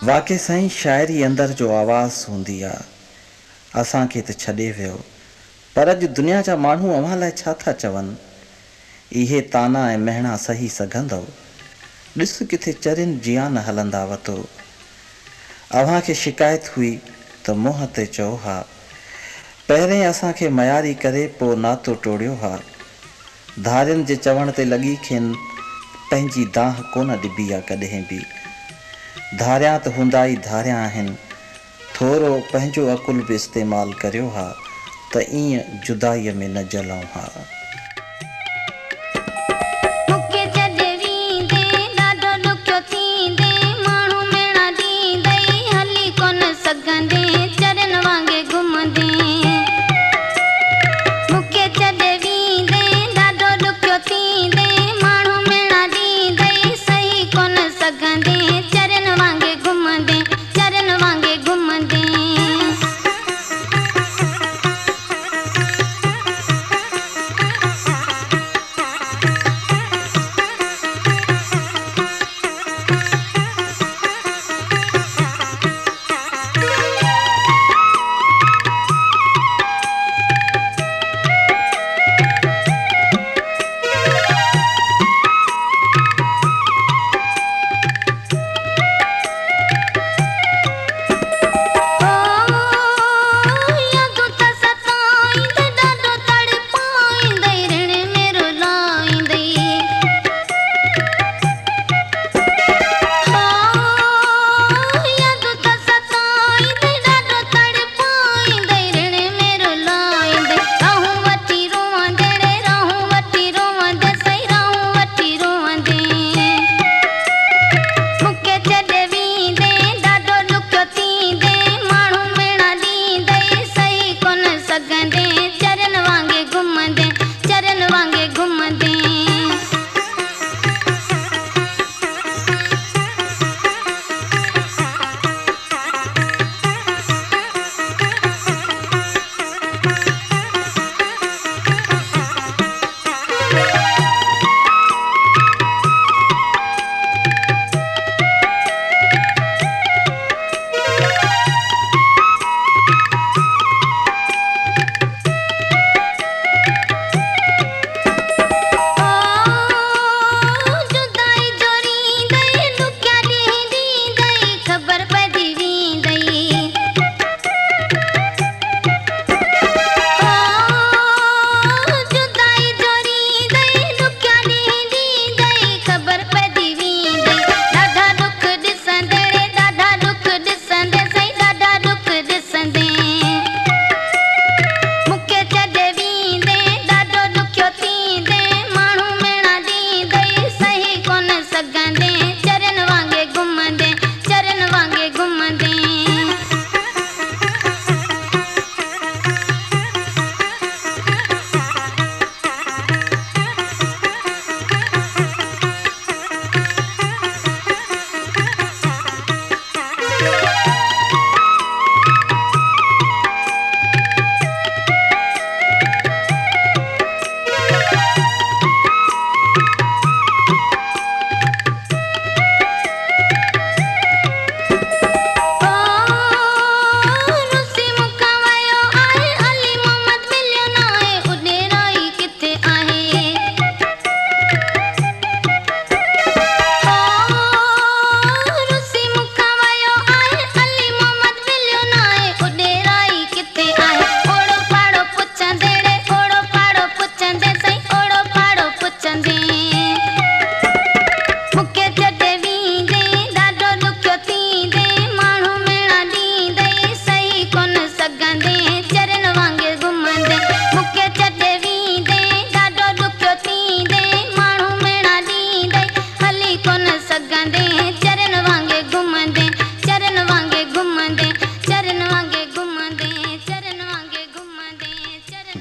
वाक़ई साईं शाइरी अंदर जो आवाज़ हूंदी आहे। असांखे त छॾे वियो, पर अॼु दुनिया जा माण्हू अव्हां लाइ छा था चवनि। इहे ताना ऐं महणा सही सघंदव? ॾिस किथे चरिन जियान हलंदा वतो। अव्हांखे शिकायत हुई त मुंहं ते चओ हा, पहिरें असांखे मयारी करे पोइ नातो टोड़ियो हा। धारियुनि जे चवण ते लॻी खेनि पंहिंजी दाह कोन ॾिबी आहे कॾहिं बि। धारियां त हूंदा ई धारियां आहिनि, थोरो पंहिंजो अकुल बि इस्तेमालु करियो हा त ईअं जुदाईअ में न जलऊं हा। चरन वांगे घुमंदे